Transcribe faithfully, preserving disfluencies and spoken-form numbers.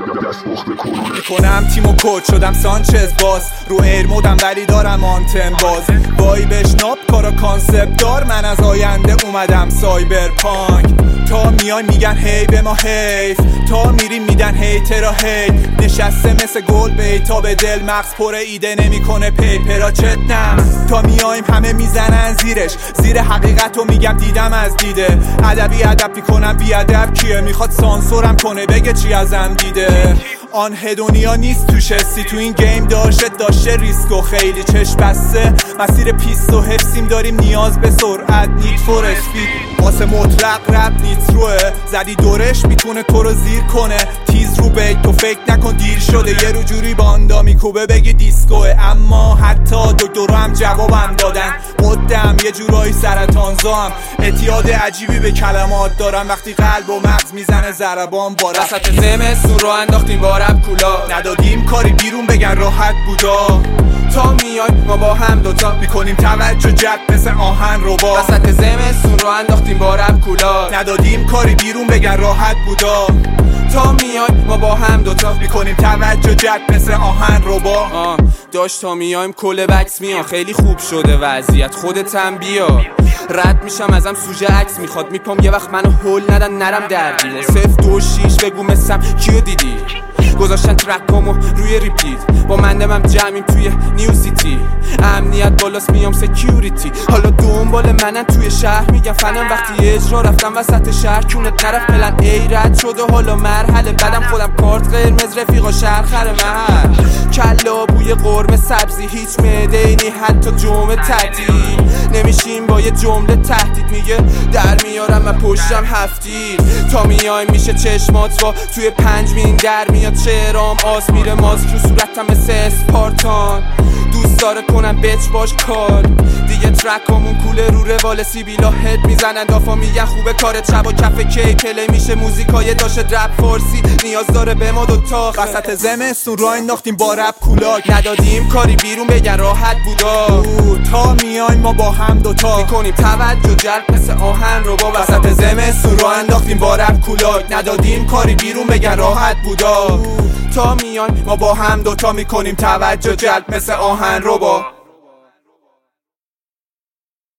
میکنم تیمو کوچ شدم سانچز باز رو ایر مودم ولی دارم آنتن باز وای بشناب کارا کانسپت دار من از آینده اومدم سایبر پانک تا میان میگن هی به ما حیف تا میریم میدن هیترا هی نشسته مثل گل بیتا به دل مغز پر ایده نمیکنه پیپرا چتنم تا میایم همه میزنن زیرش زیر حقیقتو میگم دیدم از دیده ادبی ادب میکنم بی ادب کیه میخواد سانسورم کنه بگه چی ازم دیده آن هدونیا نیست توش حسی تو این گیم داشته داشته ریسک و خیلی چشم بسته مسیر پیست و حفظیم داریم نیاز به سرعت نید فور اسپید واسه مطلق رپ نیتروه زدی دورش میتونه تو رو زیر کنه تیز رو بیت تو فکر نکن دیر شده یه رو جوری باندا میکوبه بگی دیسکوه اما حتی دکترها هم جوابم دادن قدم یه جورایی سرطانزام اعتیاد عجیبی به کلمات دارم وقتی قلب و مغز میزنه ضربان بارم وسط زمستون رو انداختیم با رپ کولا ندادیم کاری بیرون بگن راحت بودا تا میایم ما با هم دوتا میکنیم توجه جد مثل آهن رو با وسط زمستون رو انداختیم با رپ کولا ندادیم کاری بیرون بگن راحت بودا تا میایم ما با هم دوتا میکنیم توجه جد مثل آهن رو با آه داشت تا میایم کل بکس میان خیلی خوب شده وضعیت خودت هم بیا رد میشم ازم سوژه عکس میخواد میپام یه وقت منو هول ندن نرم دردی صفر دو شیش بگو مثم کیو دیدی گذاشتن ترکامو روی ریپیت با مندمم جمعیم توی نیو سیتی امنیت بالاست میام سکیوریتی حالا دنبال منن توی شهر میگم فنم وقتی اجرا رفتم وسط شهر کونت نرفت پلن ای رد شده حالا مرحله بعدم خودم کارت قرمز رفیقا شهرخر محل کلا بوی قرمه سبزی هیچ مدینی حتی جمعه تعطیل نمیشیم با یه جمله تهدید میگه در میارم من پشتم هفتی تا میایم میشه چشمات با توی پنج مین در میاد شعرام آس میره ماسک رو صورتم مثل اسپارتان دوست داره کنم بچ باش کار دیگه ترکامون کوله رو روال سیبیلا هد میزنن دافا میگن خوبه کارت شب و کف کی پلی میشه موزیکای داشت رپ فارسی نیاز داره به ما دوتا وسط زمستون راه انداختیم با رپ کولاک ندادیم کاری بیرون بگن راحت بودا تا میایم ما با هم دوتا میکنیم توجه جلب مثل آهن رو با وسط زمستون راه انداختیم با رپ کولاک ندادیم کاری بیرون بگن راحت بودا تا میایم ما با هم دوتا میکنیم توجه جلب مثل آهن رو با